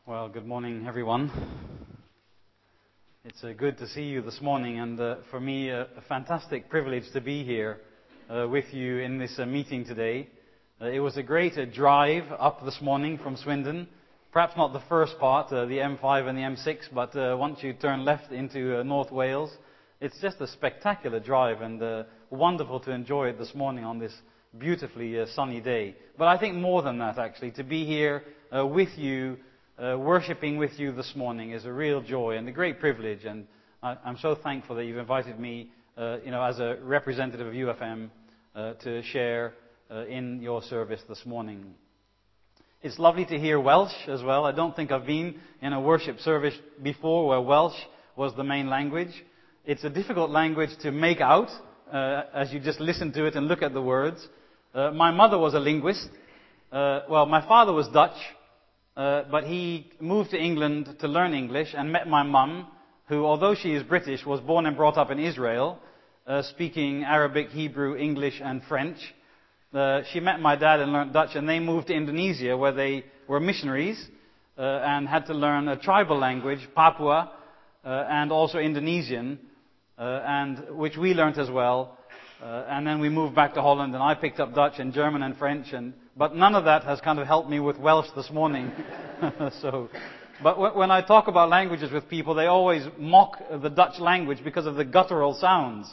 Well, good morning, everyone. It's good to see you this morning, and for me, a fantastic privilege to be here with you in this meeting today. It was a great drive up this morning from Swindon. Perhaps not the first part, the M5 and the M6, but once you turn left into North Wales, it's just a spectacular drive and wonderful to enjoy it this morning on this beautifully sunny day. But I think more than that, actually, to be here with you, worshipping with you this morning is a real joy and a great privilege, and I'm so thankful that you've invited me, as a representative of UFM, to share in your service this morning. It's lovely to hear Welsh as well. I don't think I've been in a worship service before where Welsh was the main language. It's a difficult language to make out as you just listen to it and look at the words. My mother was a linguist. My father was Dutch. But he moved to England to learn English and met my mum, who, although she is British, was born and brought up in Israel, speaking Arabic, Hebrew, English, and French. She met my dad and learned Dutch, and they moved to Indonesia, where they were missionaries and had to learn a tribal language, Papua, and also Indonesian, and which we learnt as well. And then we moved back to Holland, and I picked up Dutch and German and French, but none of that has kind of helped me with Welsh this morning. But when I talk about languages with people, they always mock the Dutch language because of the guttural sounds.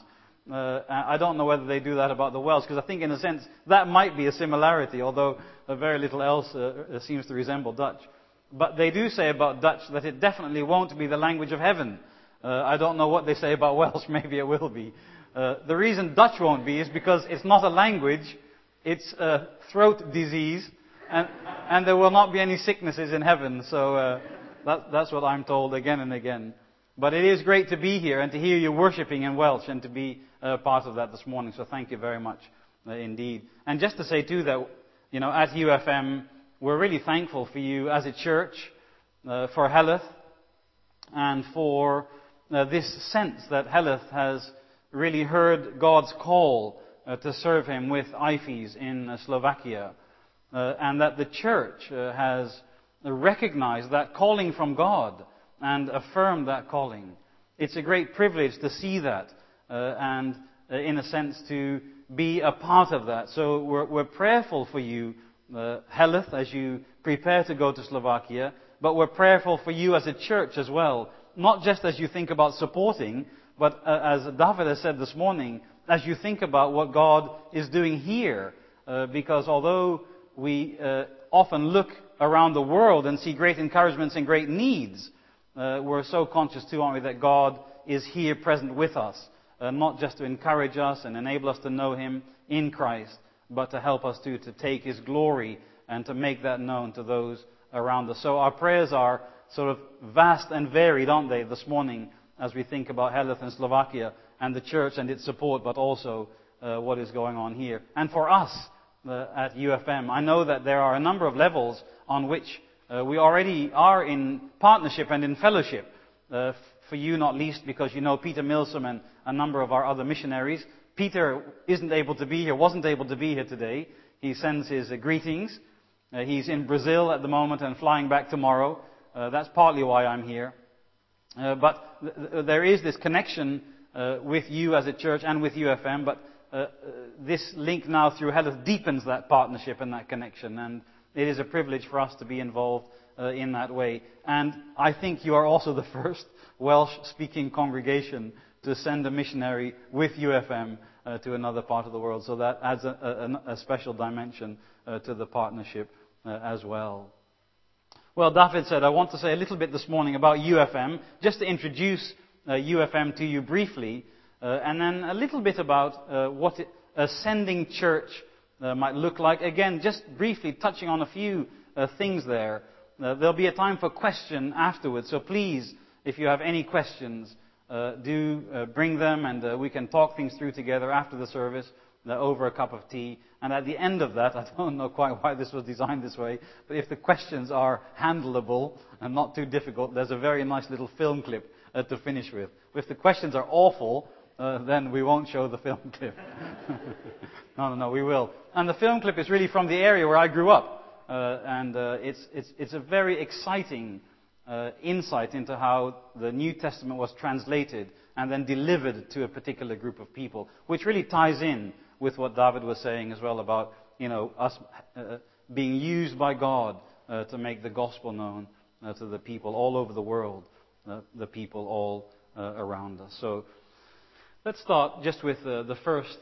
I don't know whether they do that about the Welsh, because I think in a sense that might be a similarity, although very little else seems to resemble Dutch. But they do say about Dutch that it definitely won't be the language of heaven. I don't know what they say about Welsh, maybe it will be. The reason Dutch won't be is because it's not a language, it's a throat disease, and there will not be any sicknesses in heaven. So that's what I'm told again and again. But it is great to be here and to hear you worshipping in Welsh and to be part of that this morning. So thank you very much indeed. And just to say too that, at UFM, we're really thankful for you as a church, for Heleth, and for this sense that Heleth has really heard God's call to serve Him with IFES in Slovakia, and that the church has recognized that calling from God and affirmed that calling. It's a great privilege to see that and in a sense to be a part of that. So we're prayerful for you, Heleth, as you prepare to go to Slovakia, but we're prayerful for you as a church as well, not just as you think about supporting, but as David has said this morning, as you think about what God is doing here, because although we often look around the world and see great encouragements and great needs, we're so conscious too, aren't we, that God is here present with us, not just to encourage us and enable us to know Him in Christ, but to help us to take His glory and to make that known to those around us. So our prayers are sort of vast and varied, aren't they, this morning, as we think about Heleth and Slovakia and the church and its support, but also what is going on here. And for us at UFM, I know that there are a number of levels on which we already are in partnership and in fellowship. For you, not least, because you know Peter Milsom and a number of our other missionaries. Peter wasn't able to be here today. He sends his greetings. He's in Brazil at the moment and flying back tomorrow. That's partly why I'm here. But there is this connection with you as a church and with UFM, but this link now through Heleth deepens that partnership and that connection, and it is a privilege for us to be involved in that way. And I think you are also the first Welsh-speaking congregation to send a missionary with UFM to another part of the world, so that adds a special dimension to the partnership as well. Well, David said, I want to say a little bit this morning about UFM, just to introduce UFM to you briefly, and then a little bit about what a sending church might look like. Again, just briefly touching on a few things there. There'll be a time for question afterwards, so please, if you have any questions, do bring them, and we can talk things through together after the service over a cup of tea. And at the end of that, I don't know quite why this was designed this way, but if the questions are handleable and not too difficult, there's a very nice little film clip to finish with. If the questions are awful, then we won't show the film clip. No, we will. And the film clip is really from the area where I grew up. It's a very exciting insight into how the New Testament was translated and then delivered to a particular group of people, which really ties in with what David was saying as well about, us being used by God to make the gospel known to the people all over the world, the people all around us. So let's start just with the first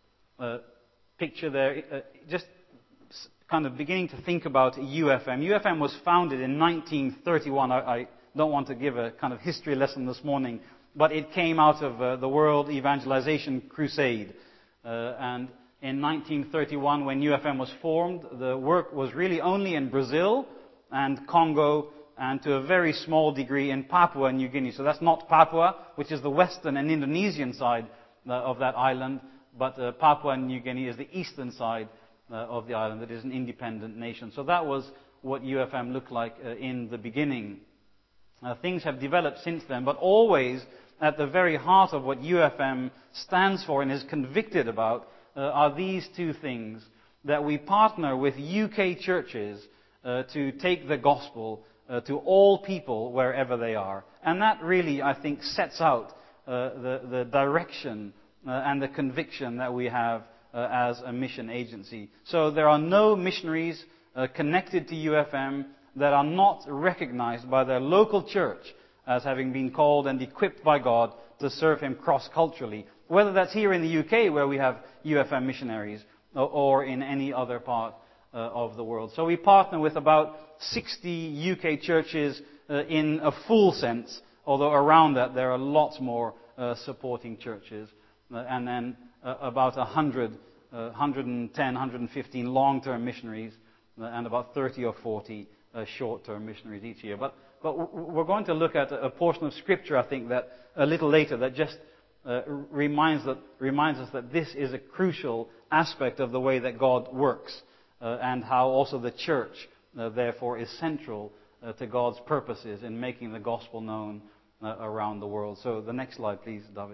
picture there, just kind of beginning to think about UFM. UFM was founded in 1931. I don't want to give a kind of history lesson this morning, but it came out of the World Evangelization Crusade. And in 1931, when UFM was formed, the work was really only in Brazil and Congo, and to a very small degree in Papua New Guinea. So that's not Papua, which is the western and Indonesian side of that island, but Papua New Guinea is the eastern side of the island. It is an independent nation. So that was what UFM looked like in the beginning. Things have developed since then, but always at the very heart of what UFM stands for and is convicted about are these two things: that we partner with UK churches to take the gospel to all people wherever they are. And that really, I think, sets out the direction and the conviction that we have as a mission agency. So there are no missionaries connected to UFM that are not recognized by their local church as having been called and equipped by God to serve Him cross-culturally, whether that's here in the UK where we have UFM missionaries or in any other part of the world. So we partner with about 60 UK churches in a full sense, although around that there are lots more supporting churches, and then about 100, 110, 115 long-term missionaries, and about 30 or 40 short-term missionaries each year. But we're going to look at a portion of Scripture, I think, that a little later, that just reminds us that this is a crucial aspect of the way that God works, and how also the church, therefore, is central to God's purposes in making the gospel known around the world. So the next slide, please, David.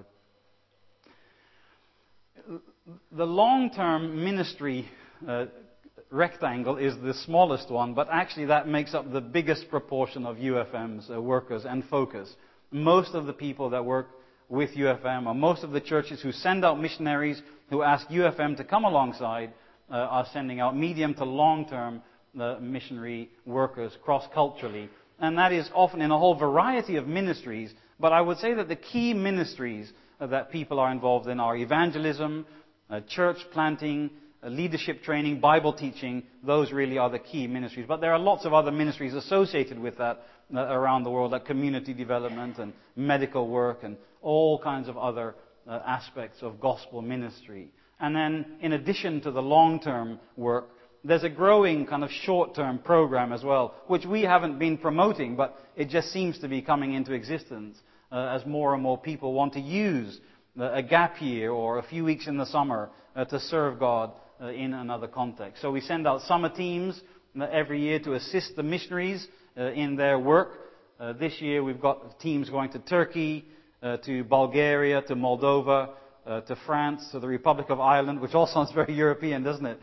The long-term ministry rectangle is the smallest one, but actually that makes up the biggest proportion of UFM's workers and focus. Most of the people that work with UFM, or most of the churches who send out missionaries who ask UFM to come alongside, are sending out medium to long-term missionary workers cross-culturally. And that is often in a whole variety of ministries. But I would say that the key ministries that people are involved in are evangelism, church planting, leadership training, Bible teaching. Those really are the key ministries. But there are lots of other ministries associated with that around the world, like community development and medical work and all kinds of other aspects of gospel ministry. And then, in addition to the long-term work, there's a growing kind of short-term program as well, which we haven't been promoting, but it just seems to be coming into existence as more and more people want to use a gap year or a few weeks in the summer to serve God in another context. So we send out summer teams every year to assist the missionaries in their work. This year we've got teams going to Turkey, to Bulgaria, to Moldova, to France, to the Republic of Ireland, which all sounds very European, doesn't it?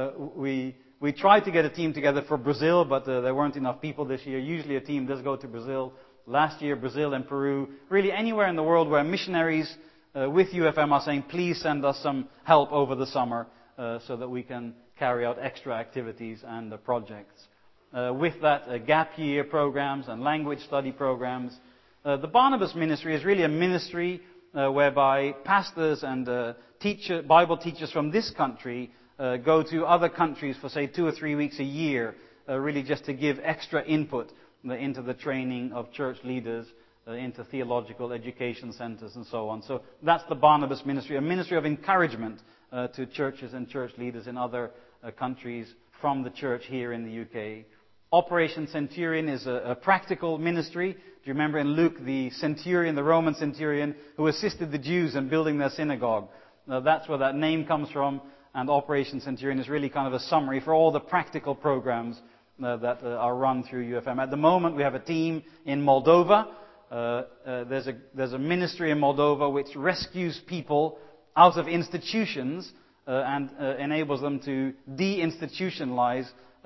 We tried to get a team together for Brazil, but there weren't enough people this year. Usually a team does go to Brazil. Last year, Brazil and Peru. Really anywhere in the world where missionaries with UFM are saying, please send us some help over the summer so that we can carry out extra activities and projects. With that, gap year programs and language study programs. The Barnabas ministry is really a ministry whereby pastors and Bible teachers from this country go to other countries for, say, 2 or 3 weeks a year, really just to give extra input into the training of church leaders, into theological education centers and so on. So that's the Barnabas ministry, a ministry of encouragement to churches and church leaders in other countries from the church here in the UK. Operation Centurion is a practical ministry. Do you remember in Luke the centurion, the Roman centurion, who assisted the Jews in building their synagogue? That's where that name comes from. And Operation Centurion is really kind of a summary for all the practical programs that are run through UFM. At the moment, we have a team in Moldova. There's a ministry in Moldova which rescues people out of institutions and enables them to deinstitutionalize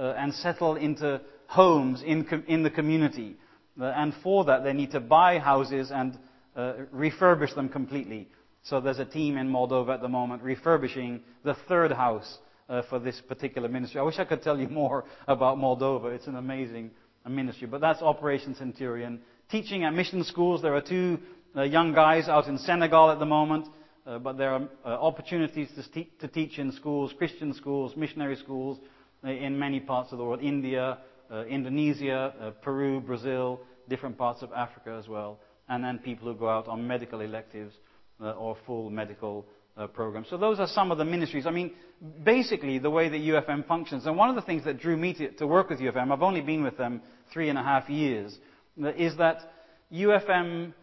and settle into homes in the community. And for that, they need to buy houses and refurbish them completely. So there's a team in Moldova at the moment refurbishing the third house for this particular ministry. I wish I could tell you more about Moldova. It's an amazing ministry. But that's Operation Centurion. Teaching at mission schools. There are two young guys out in Senegal at the moment. But there are opportunities to teach in schools, Christian schools, missionary schools in many parts of the world. India, Indonesia, Peru, Brazil, different parts of Africa as well. And then people who go out on medical electives or full medical programs. So those are some of the ministries. I mean, basically the way that UFM functions. And one of the things that drew me to work with UFM, I've only been with them 3.5 years, is that UFM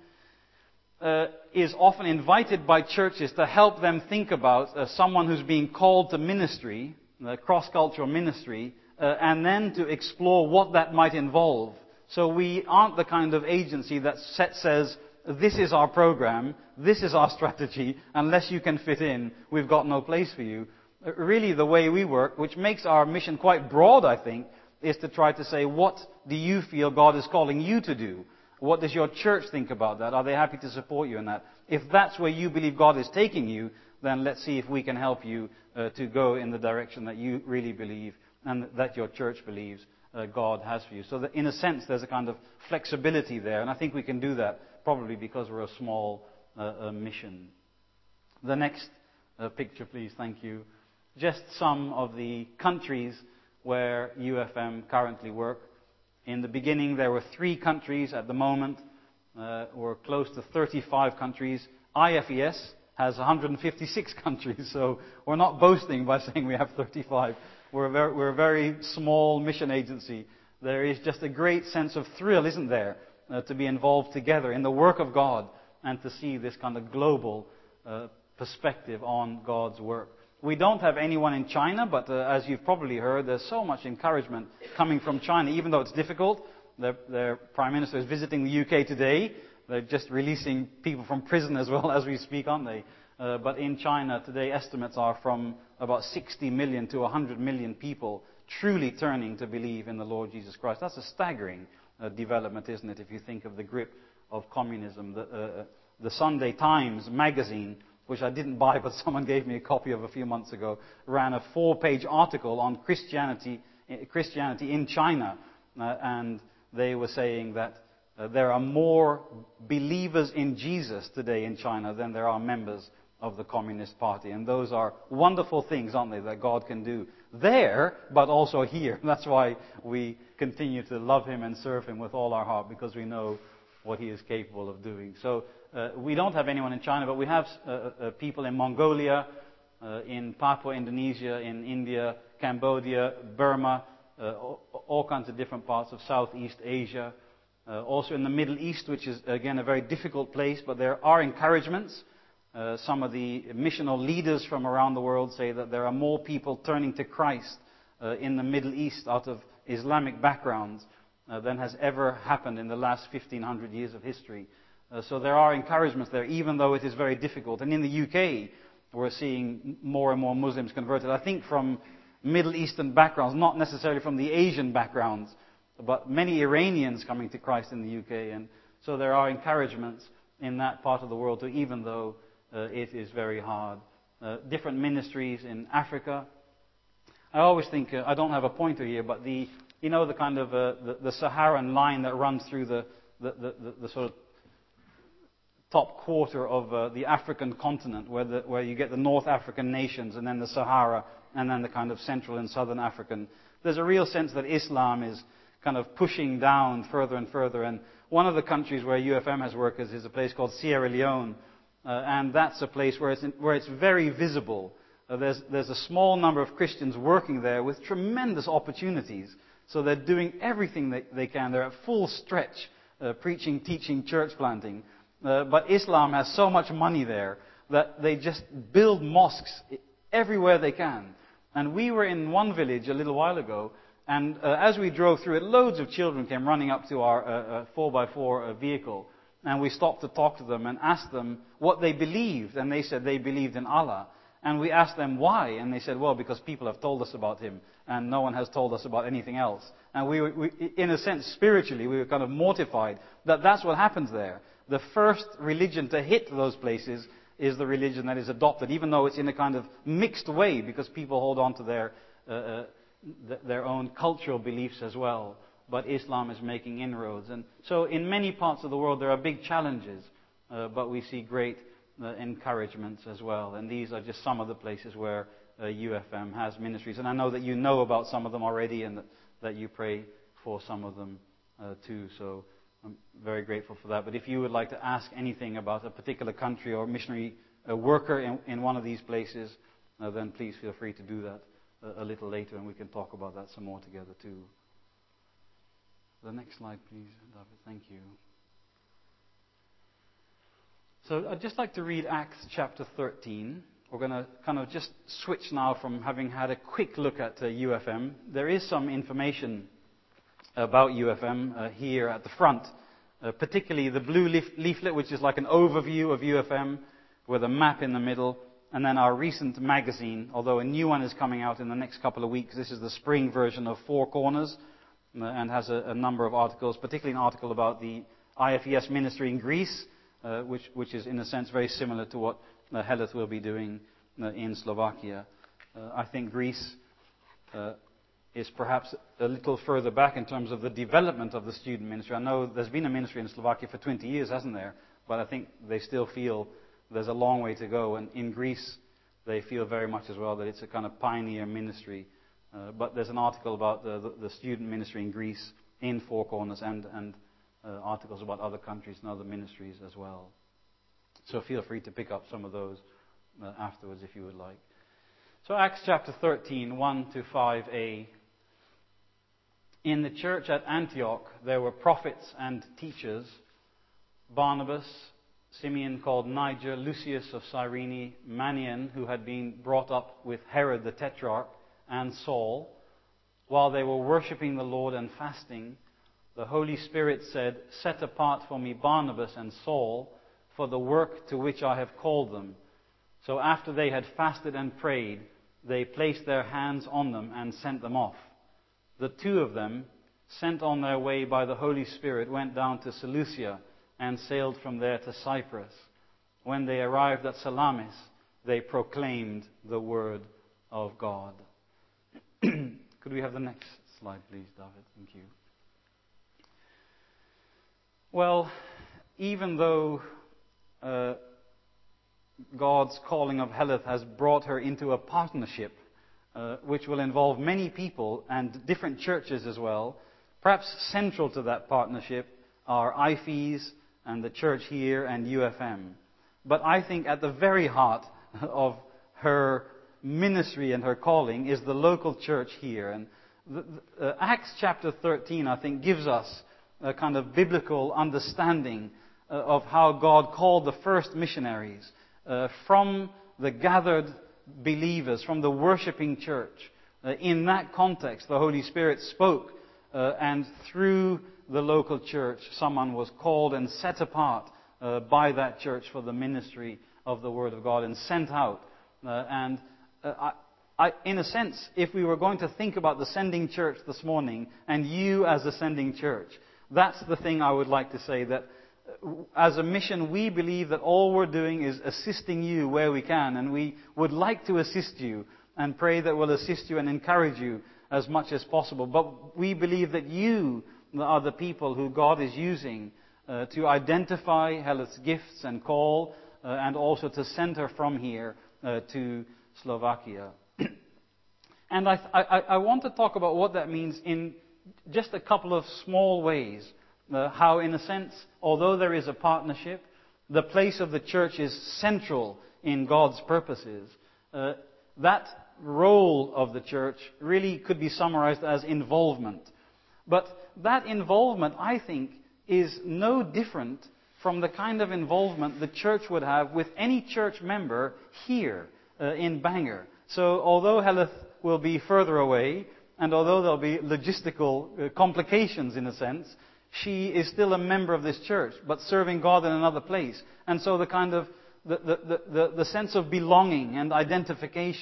is often invited by churches to help them think about someone who's being called to ministry, cross-cultural ministry, and then to explore what that might involve. So we aren't the kind of agency that says, this is our program, this is our strategy, unless you can fit in, we've got no place for you. Really the way we work, which makes our mission quite broad, I think, is to try to say, what do you feel God is calling you to do? What does your church think about that? Are they happy to support you in that? If that's where you believe God is taking you, then let's see if we can help you to go in the direction that you really believe and that your church believes God has for you. So that in a sense, there's a kind of flexibility there, and I think we can do that probably because we're a small mission. The next picture, please. Thank you. Just some of the countries where UFM currently work. In the beginning, there were 3 countries. At the moment, we're close to 35 countries. IFES has 156 countries, so we're not boasting by saying we have 35. We're a very small mission agency. There is just a great sense of thrill, isn't there, to be involved together in the work of God and to see this kind of global perspective on God's work. We don't have anyone in China, but as you've probably heard, there's so much encouragement coming from China, even though it's difficult. Their Prime Minister is visiting the UK today. They're just releasing people from prison as well as we speak, aren't they? But in China today, estimates are from about 60 million to 100 million people truly turning to believe in the Lord Jesus Christ. That's a staggering development, isn't it, if you think of the grip of communism. The Sunday Times magazine, which I didn't buy, but someone gave me a copy of a few months ago, ran a 4-page article on Christianity in China. And they were saying that there are more believers in Jesus today in China than there are members of the Communist Party. And those are wonderful things, aren't they, that God can do there, but also here. That's why we continue to love Him and serve Him with all our heart, because we know what He is capable of doing. So we don't have anyone in China, but we have people in Mongolia, in Papua, Indonesia, in India, Cambodia, Burma, all kinds of different parts of Southeast Asia. Also in the Middle East, which is, again, a very difficult place, but there are encouragements. Some of the missional leaders from around the world say that there are more people turning to Christ in the Middle East out of Islamic backgrounds than has ever happened in the last 1,500 years of history. So there are encouragements there, even though it is very difficult. And in the UK, we're seeing more and more Muslims converted. I think from Middle Eastern backgrounds, not necessarily from the Asian backgrounds, but many Iranians coming to Christ in the UK. And so there are encouragements in that part of the world too, even though it is very hard. Different ministries in Africa. I always think, I don't have a pointer here, but the kind of the Saharan line that runs through the sort of top quarter of the African continent, where you get the North African nations and then the Sahara and then the kind of Central and Southern African. There's a real sense that Islam is kind of pushing down further and further. And one of the countries where UFM has workers is a place called Sierra Leone. And that's a place where it's very visible. There's a small number of Christians working there with tremendous opportunities. So they're doing everything that they can. They're at full stretch, preaching, teaching, church planting. But Islam has so much money there that they just build mosques everywhere they can. And we were in one village a little while ago, and as we drove through it, loads of children came running up to our 4x4 vehicle. And we stopped to talk to them and asked them what they believed. And they said they believed in Allah. And we asked them why. And they said, well, because people have told us about Him. and no one has told us about anything else. And we in a sense, spiritually, we were kind of mortified that that's what happens there. The first religion to hit those places is the religion that is adopted, even though it's in a kind of mixed way, because people hold on to their own cultural beliefs as well. But Islam is making inroads. And so in many parts of the world there are big challenges, but we see great encouragements as well. And these are just some of the places where UFM has ministries. And I know that you know about some of them already, and that you pray for some of them too. So I'm very grateful for that. But if you would like to ask anything about a particular country or missionary worker in one of these places, then please feel free to do that a little later, and we can talk about that some more together too. The next slide, please, David. Thank you. So I'd just like to read Acts chapter 13. We're going to kind of just switch now from having had a quick look at UFM. There is some information about UFM here at the front, particularly the blue leaflet, which is like an overview of UFM with a map in the middle, and then our recent magazine, although a new one is coming out in the next couple of weeks. This is the spring version of Four Corners, and has a number of articles, particularly an article about the IFES ministry in Greece, which is in a sense very similar to what Heleth will be doing in Slovakia. I think Greece is perhaps a little further back in terms of the development of the student ministry. I know there's been a ministry in Slovakia for 20 years, hasn't there? But I think they still feel there's a long way to go. And in Greece, they feel very much as well that it's a kind of pioneer ministry. But there's an article about the student ministry in Greece in Four Corners, and articles about other countries and other ministries as well. So feel free to pick up some of those afterwards if you would like. So Acts chapter 13, 1 to 5a. In the church at Antioch there were prophets and teachers: Barnabas, Simeon called Niger, Lucius of Cyrene, Manaen, who had been brought up with Herod the Tetrarch, and Saul. While they were worshipping the Lord and fasting, the Holy Spirit said, "Set apart for me Barnabas and Saul for the work to which I have called them." So after they had fasted and prayed, they placed their hands on them and sent them off. The two of them, sent on their way by the Holy Spirit, went down to Seleucia and sailed from there to Cyprus. When they arrived at Salamis, they proclaimed the word of God. Could we have the next slide, please, David? Thank you. Well, even though God's calling of Heleth has brought her into a partnership which will involve many people and different churches as well, perhaps central to that partnership are IFES and the church here and UFM. But I think at the very heart of her ministry and her calling is the local church here. And Acts chapter 13, I think, gives us a kind of biblical understanding of how God called the first missionaries from the gathered believers, from the worshipping church. In that context, the Holy Spirit spoke, and through the local church, someone was called and set apart by that church for the ministry of the Word of God and sent out. In a sense, if we were going to think about the sending church this morning, and you as a sending church, that's the thing I would like to say, that as a mission, we believe that all we're doing is assisting you where we can, and we would like to assist you and pray that we'll assist you and encourage you as much as possible. But we believe that you are the people who God is using to identify Heleth's gifts and call, and also to send her from here to Slovakia. And I want to talk about what that means in just a couple of small ways. How, in a sense, although there is a partnership, the place of the church is central in God's purposes. That role of the church really could be summarized as involvement. But that involvement, I think, is no different from the kind of involvement the church would have with any church member here in Bangor. So although Heleth will be further away, and although there'll be logistical complications in a sense, she is still a member of this church, but serving God in another place. And so the kind of the sense of belonging and identification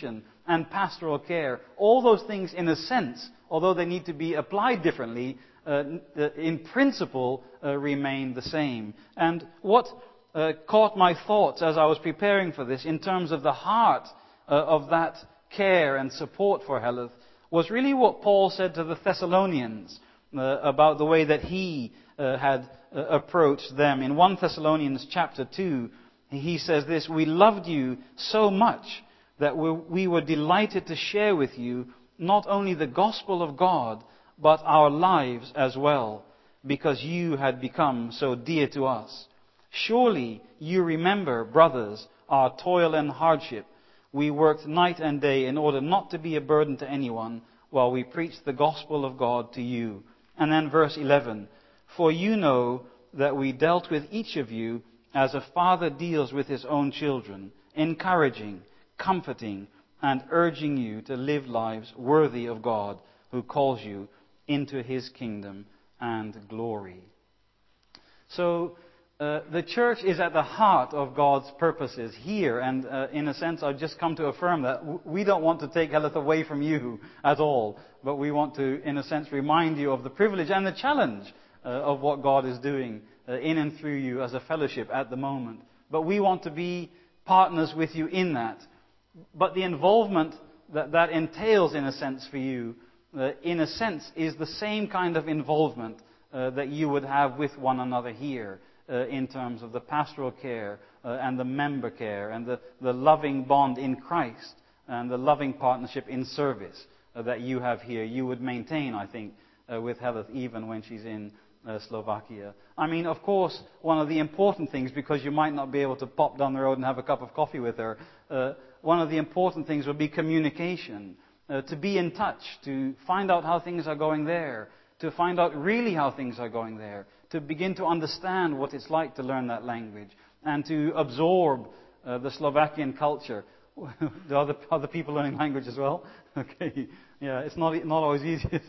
and pastoral care. All those things, in a sense, although they need to be applied differently, in principle remain the same. And what caught my thoughts as I was preparing for this, in terms of the heart of that care and support for Heleth, was really what Paul said to the Thessalonians about the way that he had approached them. In 1 Thessalonians chapter 2, he says this: "We loved you so much that we were delighted to share with you not only the gospel of God, but our lives as well, because you had become so dear to us. Surely you remember, brothers, our toil and hardship. We worked night and day in order not to be a burden to anyone while we preached the gospel of God to you." And then verse 11, "For you know that we dealt with each of you as a father deals with his own children, encouraging, comforting, and urging you to live lives worthy of God, who calls you into his kingdom and glory." So, the church is at the heart of God's purposes here, and in a sense I've just come to affirm that we don't want to take Heleth away from you at all, but we want to, in a sense, remind you of the privilege and the challenge of what God is doing in and through you as a fellowship at the moment. But we want to be partners with you in that. But the involvement that entails, in a sense, for you, in a sense, is the same kind of involvement that you would have with one another here, in terms of the pastoral care and the member care and the loving bond in Christ and the loving partnership in service that you have here. You would maintain, I think, with Heleth even when she's in Slovakia. I mean, of course, one of the important things, because you might not be able to pop down the road and have a cup of coffee with her, one of the important things would be communication. To be in touch, to find out how things are going there, to find out really how things are going there, to begin to understand what it's like to learn that language, and to absorb the Slovakian culture. Do other people learning language as well? Okay, yeah, it's not always easy, is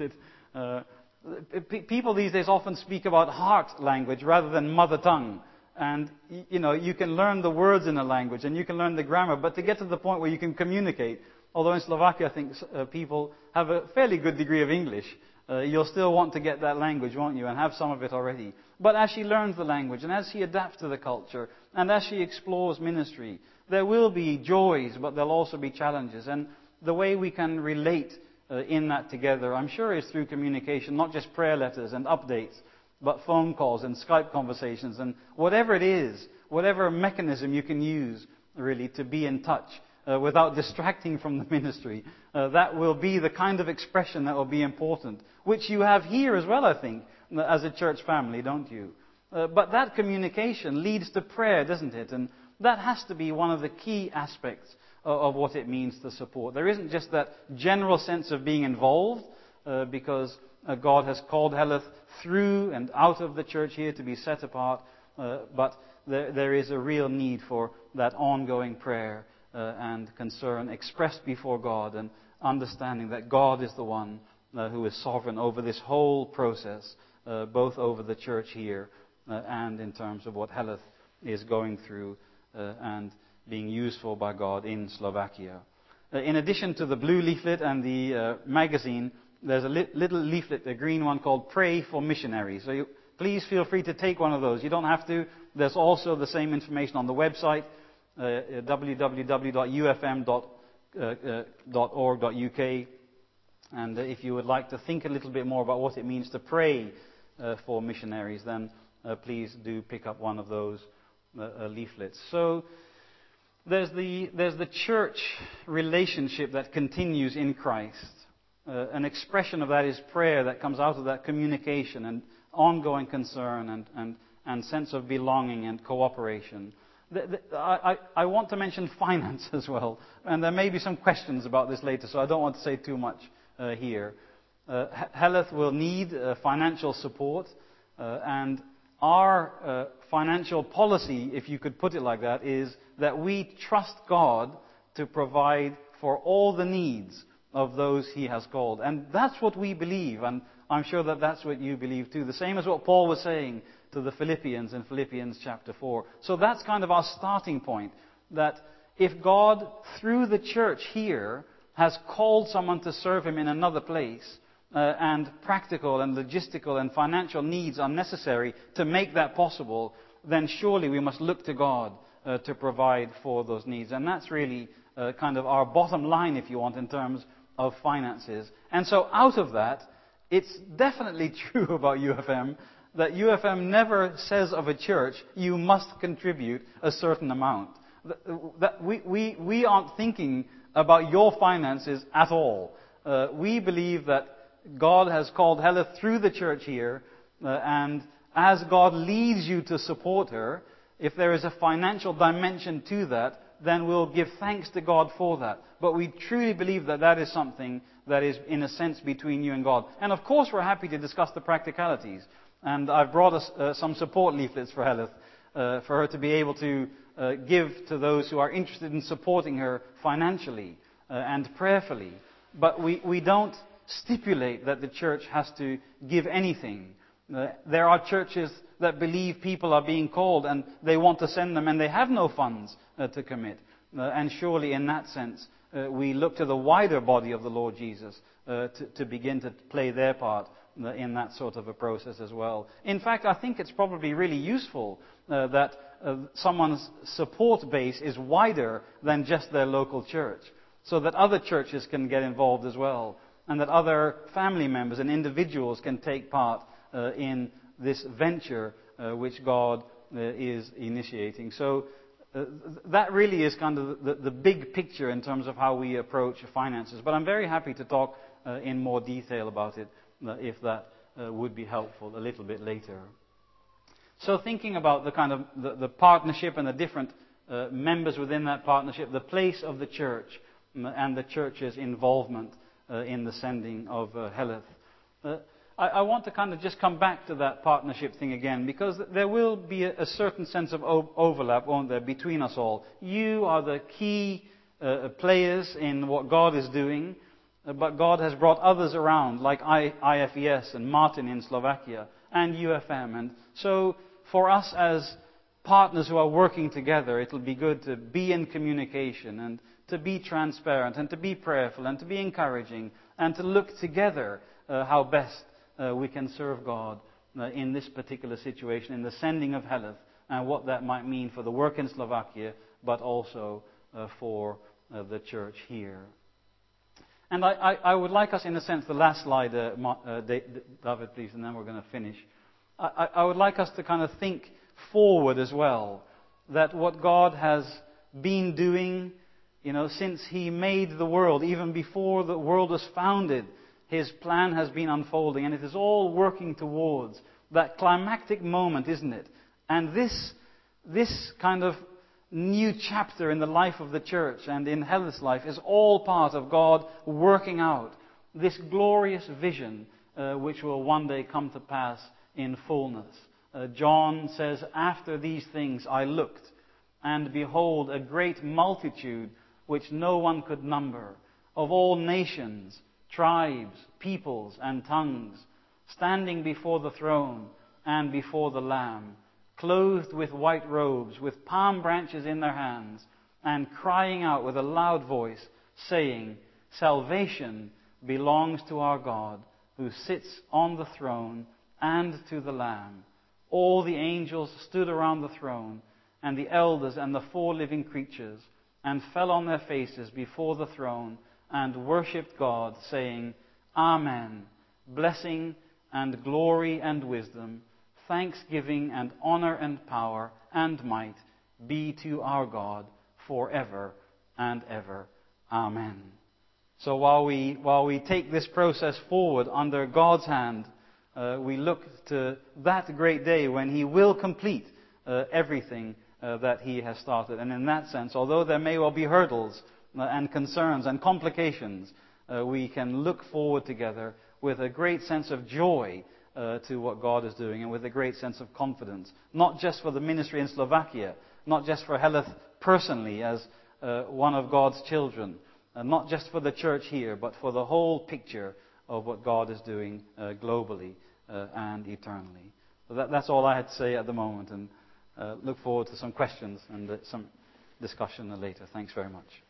it? People these days often speak about heart language rather than mother tongue. And, you know, you can learn the words in a language and you can learn the grammar, but to get to the point where you can communicate, although in Slovakia I think people have a fairly good degree of English, you'll still want to get that language, won't you, and have some of it already. But as she learns the language and as she adapts to the culture and as she explores ministry, there will be joys, but there'll also be challenges. And the way we can relate in that together, I'm sure, is through communication, not just prayer letters and updates, but phone calls and Skype conversations and whatever it is, whatever mechanism you can use, really, to be in touch without distracting from the ministry. That will be the kind of expression that will be important, which you have here as well, I think, as a church family, don't you? But that communication leads to prayer, doesn't it? And that has to be one of the key aspects of what it means to support. There isn't just that general sense of being involved, because God has called Heleth through and out of the church here to be set apart, but there is a real need for that ongoing prayer and concern expressed before God, and understanding that God is the one who is sovereign over this whole process, both over the church here and in terms of what Heleth is going through and being used for by God in Slovakia. In addition to the blue leaflet and the magazine, there's a little leaflet, a green one, called Pray for Missionaries. So please feel free to take one of those. You don't have to. There's also the same information on the website, www.ufm.org.uk. And if you would like to think a little bit more about what it means to pray for missionaries, then please do pick up one of those leaflets. So there's the church relationship that continues in Christ. An expression of that is prayer that comes out of that communication and ongoing concern and sense of belonging and cooperation. I want to mention finance as well, and there may be some questions about this later, so I don't want to say too much here. Heleth will need financial support, and our financial policy, if you could put it like that, is that we trust God to provide for all the needs of those He has called. And that's what we believe, and I'm sure that that's what you believe too. The same as what Paul was saying to the Philippians in Philippians chapter 4. So that's kind of our starting point, that if God, through the church here, has called someone to serve him in another place, and practical and logistical and financial needs are necessary to make that possible, then surely we must look to God to provide for those needs. And that's really kind of our bottom line, if you want, in terms of finances. And so out of that, it's definitely true about UFM that UFM never says of a church, you must contribute a certain amount. We aren't thinking about your finances at all. We believe that God has called Heleth through the church here, and as God leads you to support her, if there is a financial dimension to that, then we'll give thanks to God for that. But we truly believe that that is something that is, in a sense, between you and God. And of course, we're happy to discuss the practicalities. And I've brought us some support leaflets for Heleth, for her to be able to give to those who are interested in supporting her financially and prayerfully. But we don't stipulate that the church has to give anything. There are churches that believe people are being called and they want to send them and they have no funds to commit. And surely in that sense, we look to the wider body of the Lord Jesus to begin to play their part in that sort of a process as well. In fact, I think it's probably really useful that someone's support base is wider than just their local church, so that other churches can get involved as well, and that other family members and individuals can take part in this venture which God is initiating. So that really is kind of the big picture in terms of how we approach finances. But I'm very happy to talk in more detail about it if that would be helpful a little bit later. So thinking about the kind of the partnership and the different members within that partnership, the place of the church and the church's involvement in the sending of Heleth. I want to kind of just come back to that partnership thing again, because there will be a certain sense of overlap, won't there, between us all. You are the key players in what God is doing, but God has brought others around, like IFES and Martin in Slovakia, and UFM. And so for us as partners who are working together, it'll be good to be in communication and to be transparent and to be prayerful and to be encouraging and to look together how best we can serve God in this particular situation, in the sending of Heleth, and what that might mean for the work in Slovakia, but also for the church here. And I would like us, in a sense, the last slide, David, please, and then we're going to finish. I would like us to kind of think forward as well, that what God has been doing, since He made the world, even before the world was founded, His plan has been unfolding, and it is all working towards that climactic moment, isn't it? And this kind of new chapter in the life of the church and in Heleth's life is all part of God working out this glorious vision which will one day come to pass in fullness. John says, "After these things I looked, and behold, a great multitude which no one could number, of all nations, tribes, peoples, and tongues, standing before the throne and before the Lamb, clothed with white robes, with palm branches in their hands, and crying out with a loud voice, saying, 'Salvation belongs to our God, who sits on the throne, and to the Lamb.' All the angels stood around the throne, and the elders and the 4 living creatures, and fell on their faces before the throne, and worshipped God, saying, 'Amen. Blessing and glory and wisdom, thanksgiving and honor and power and might be to our God forever and ever. Amen.'" So while we take this process forward under God's hand, we look to that great day when He will complete everything that He has started. And in that sense, although there may well be hurdles and concerns and complications, we can look forward together with a great sense of joy to what God is doing, and with a great sense of confidence, not just for the ministry in Slovakia, not just for Heleth personally as one of God's children, not just for the church here, but for the whole picture of what God is doing globally and eternally. So that's all I had to say at the moment, and look forward to some questions and some discussion later. Thanks very much.